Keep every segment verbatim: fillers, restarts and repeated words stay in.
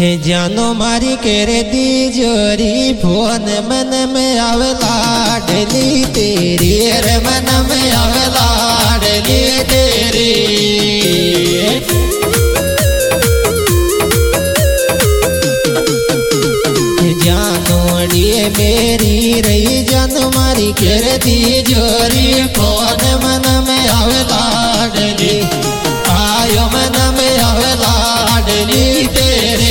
हे जानो मारी केरे दी जोरी फोन मन में आवे लाडली तेरी रे मन में आवे लाडली तेरी जानोड़ी मेरी रही जानो मारी केरे दी जोरी फोन मन में आवे लाडली आयो मन में आवे लाडली तेरी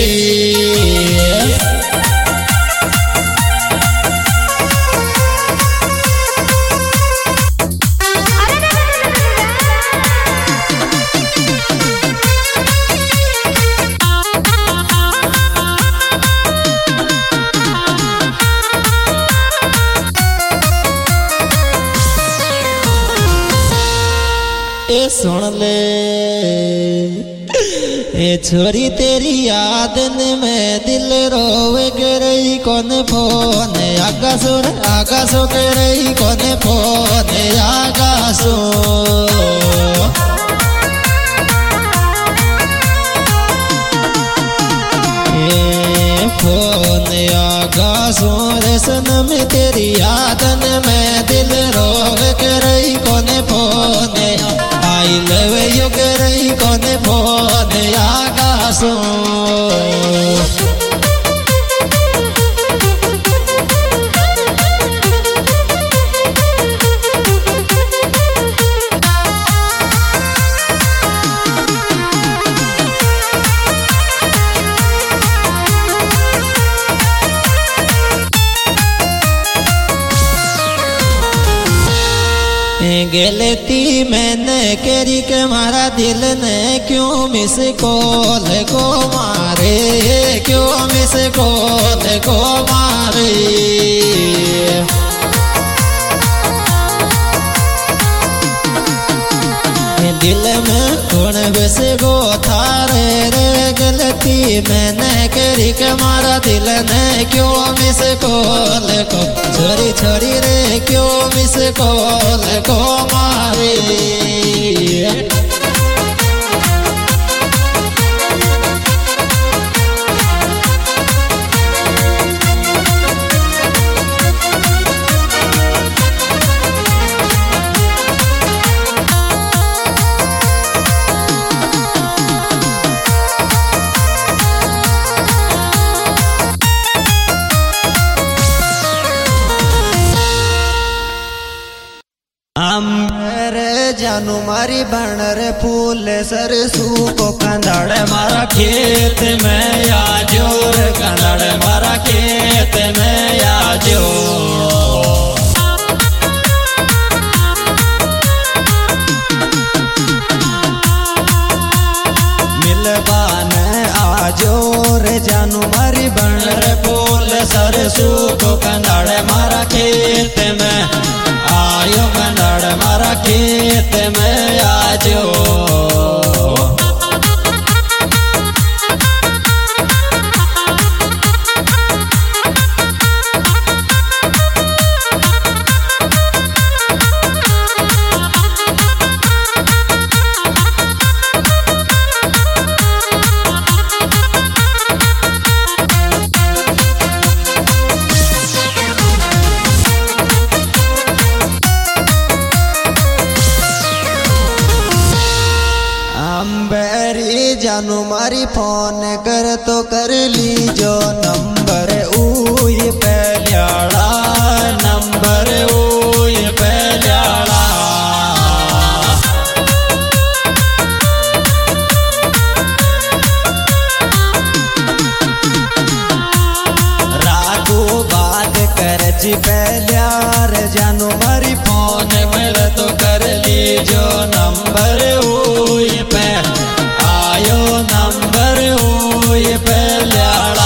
ए सुन ले ए छोरी तेरी याद में दिल रोवे गई कौन फोन आगा सुन आगा सो गई कौन फोन आगा सो ए फोन आगा सो रे सनम तेरी याद में दिल रोवे गई कौन फोन आई लव यू गई कौन फोन आकाशो गलती मैंने करी के मारा दिल ने क्यों मिस कॉल को मारे क्यों मिस कॉल को मारे दिल में कौन बस गो थारे रे गलती मैंने करी के मारा दिल ने क्यों मिस कॉल को छोरी छोरी रे क्यों मिस कॉल को मारे जानू मारी बनर फूल सरसू को कंदड़ मारा खेत में आजो रे कंदड़ मारा खेत में आजो मिलबान आजो रे जानू मारी बनर फूल सरसू को कंदड़ मारा खेत में आयो कंदड़ मारा खेत में आजो जानू मारी फोन कर तो कर ली जो नंबर ऊय पहल्याड़ा नंबर ऊय पहल्याड़ा रागो बात कर जी पहल्यार जानू मारी फोन मिल तो कर ली जो नंबर ऊय पे आयो नंबर ऊय पहल्याड़ा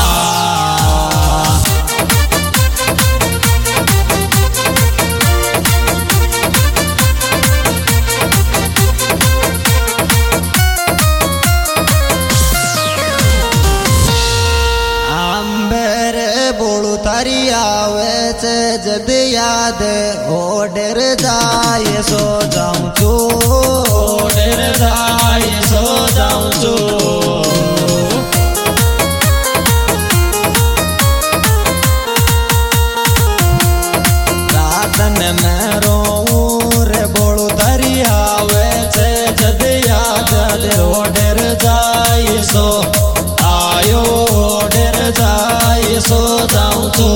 आंबर बोलू तारी आवे से जद याद ओडर जाए सो जाऊं चो ओडर जाए सो जाऊं चो जाए सो जाऊं तो